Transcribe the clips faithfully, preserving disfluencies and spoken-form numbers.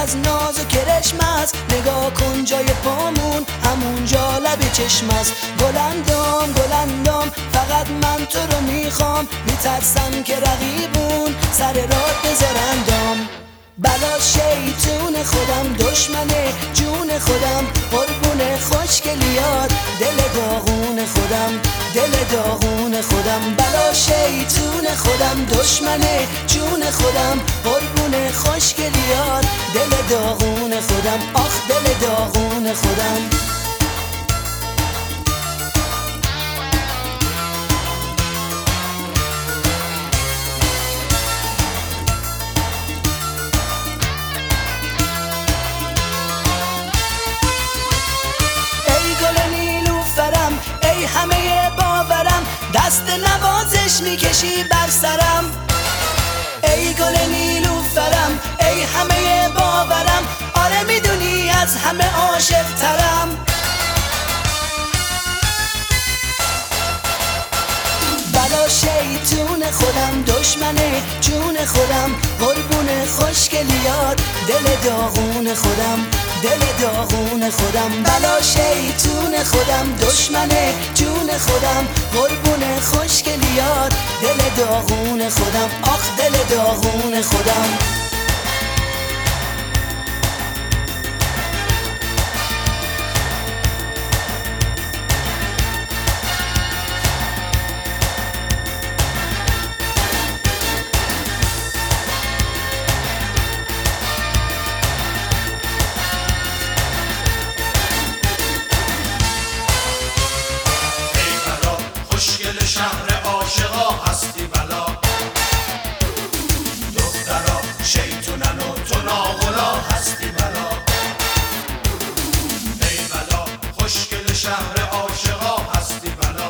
از ناز و کرشم است. نگاه کن جای پامون همونجا لب چشم است. گلندام گلندام فقط من تو رو میخوام، میترسم که رقیبون سر راه بذارندام. بلا شیطون خودم دشمن جون خودم، قربون خوشگلیات دل داغون خودم دل داغون خودم. بلا شیطون خودم دشمن جون خودم، قربون خوشگلیات دل داغون خودم آخ دل داغون خودم. ای همه باورم دست نوازش میکشی بر سرم. ای گل نیلوفرم ای همه باورم، آره میدونی از همه عاشق ترم. بلا شیطون خودم دشمن جون خودم، قربون خوشگلیات دل داغون خودم دل داغون خودم. بلا شیطون خودم دشمن جون خودم، قربون خوشگلیات دل داغون خودم آخ دل داغون خودم. شهر عاشقا هستی بلا، دخترا شیطونن و تو ناغلا هستی بلا. ای بلا خوشگل شهر عاشقا هستی بلا،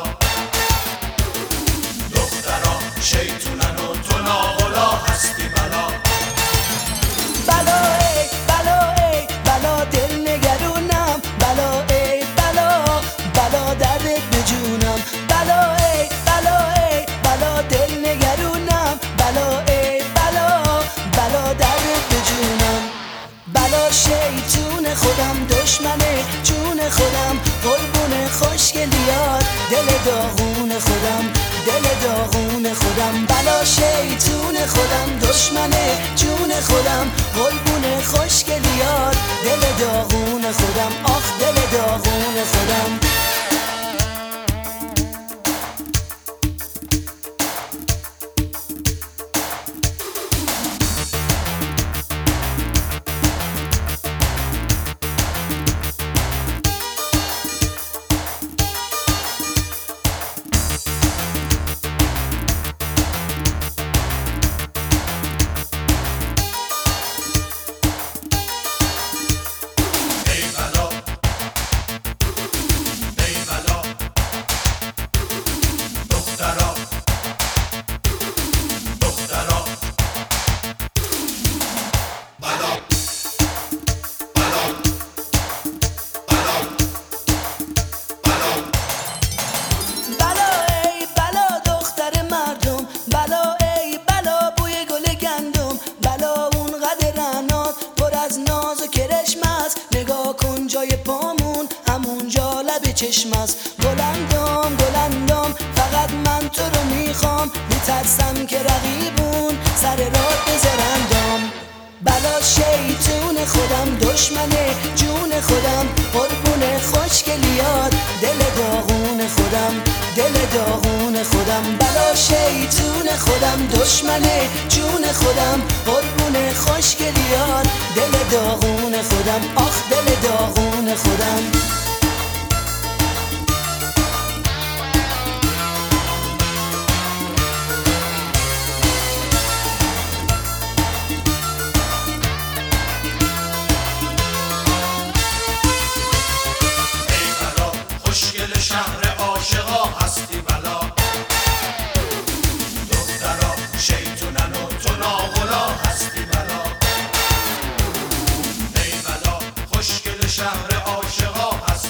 دخترا شیطونن و تو ناغلا هستی بلا. بلا ای بلا ای بلا دل نگرونم، بلا ای بلا بلا دردت به جونم. بلا ای بلا ای بلا دل نگرونم، بلا ای بلا بلا دردت به جونم. بلا شیطون خودم دشمن جون خودم، قربون خوشگلیات دل داغون خودم دل داغون خودم. بلا شیطون خودم دشمن جون خودم، قربون خوشگلیات دل داغون خودم آخ دل داغون خودم. نگاه کن جای پامون همونجا لب چشم است. گلندام گلندام فقط من تو رو میخوام، میترسم که رقیبون سر راه بذارندام. بلا شیطون خودم دشمن جون خودم، قربون خوشگلیات دل داغون خودم دل داغون خودم. بلا شیطون خودم دشمن جون خودم، قربون خوشگلیات دل داغون خودم آخ دل داغون خودم. شهر عاشقا هستی بلا، دخترا شیطونن و تو ناغلا هستی بلا. ای بلا خوشگل شهر عاشقا هستی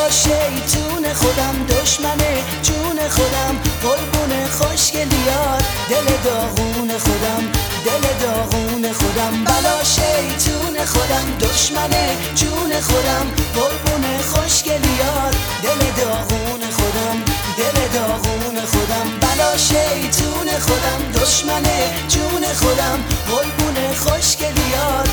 شیطون خودم دشمنه جون خودم قربون خوشگلیات دل داغون خودم دل داغون خودم بلا شیطون خودم دشمنه جون خودم قربون خوشگلیات دل داغون خودم دل داغون خودم بلا شیطون خودم دشمنه جون خودم قربون خوشگلیات